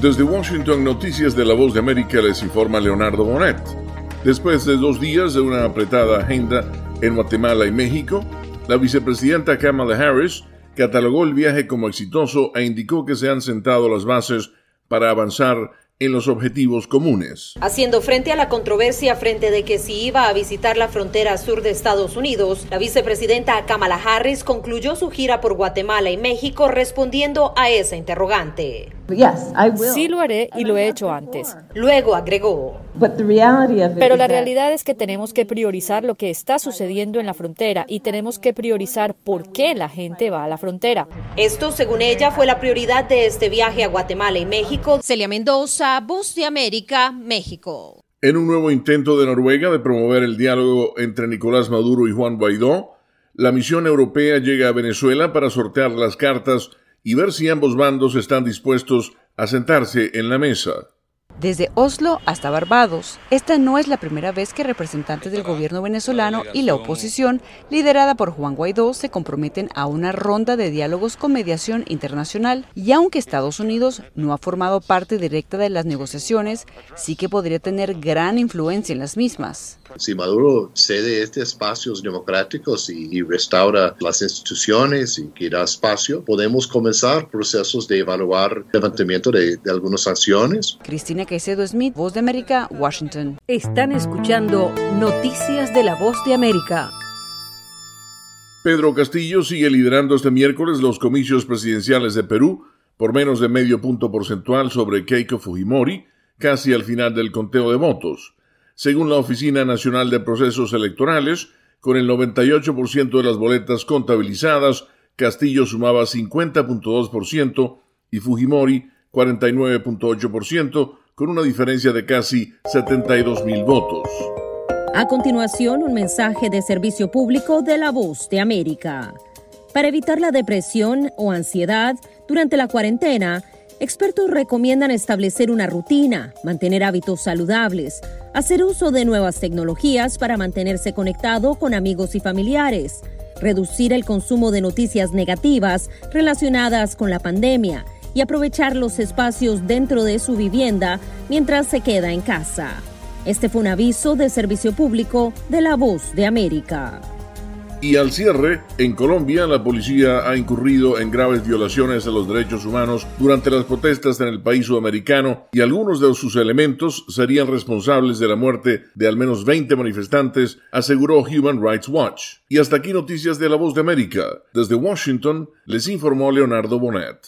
Desde Washington, Noticias de la Voz de América, les informa Leonardo Bonet. Después de 2 días de una apretada agenda en Guatemala y México, la vicepresidenta Kamala Harris catalogó el viaje como exitoso e indicó que se han sentado las bases para avanzar en los objetivos comunes. Haciendo frente a la controversia frente de que si iba a visitar la frontera sur de Estados Unidos, la vicepresidenta Kamala Harris concluyó su gira por Guatemala y México respondiendo a esa interrogante. Sí lo haré y lo he hecho antes. Luego agregó: pero la realidad es que tenemos que priorizar lo que está sucediendo en la frontera y tenemos que priorizar por qué la gente va a la frontera. Esto, según ella, fue la prioridad de este viaje a Guatemala y México. Celia Mendoza, Voz de América, México. En un nuevo intento de Noruega de promover el diálogo entre Nicolás Maduro y Juan Guaidó, la misión europea llega a Venezuela para sortear las cartas y ver si ambos bandos están dispuestos a sentarse en la mesa. Desde Oslo hasta Barbados, esta no es la primera vez que representantes del gobierno venezolano y la oposición, liderada por Juan Guaidó, se comprometen a una ronda de diálogos con mediación internacional. Y aunque Estados Unidos no ha formado parte directa de las negociaciones, sí que podría tener gran influencia en las mismas. Si Maduro cede estos espacios democráticos y restaura las instituciones y que da espacio, podemos comenzar procesos de evaluar levantamiento de algunas sanciones. Cristina Caicedo Smith, Voz de América, Washington. Están escuchando Noticias de la Voz de América. Pedro Castillo sigue liderando este miércoles los comicios presidenciales de Perú por menos de medio punto porcentual sobre Keiko Fujimori, casi al final del conteo de votos. Según la Oficina Nacional de Procesos Electorales, con el 98% de las boletas contabilizadas, Castillo sumaba 50.2% y Fujimori 49.8%, con una diferencia de casi 72,000 votos. A continuación, un mensaje de servicio público de la Voz de América. Para evitar la depresión o ansiedad durante la cuarentena, expertos recomiendan establecer una rutina, mantener hábitos saludables, hacer uso de nuevas tecnologías para mantenerse conectado con amigos y familiares, reducir el consumo de noticias negativas relacionadas con la pandemia y aprovechar los espacios dentro de su vivienda mientras se queda en casa. Este fue un aviso de servicio público de la Voz de América. Y al cierre, en Colombia, la policía ha incurrido en graves violaciones a los derechos humanos durante las protestas en el país sudamericano y algunos de sus elementos serían responsables de la muerte de al menos 20 manifestantes, aseguró Human Rights Watch. Y hasta aquí Noticias de la Voz de América. Desde Washington, les informó Leonardo Bonet.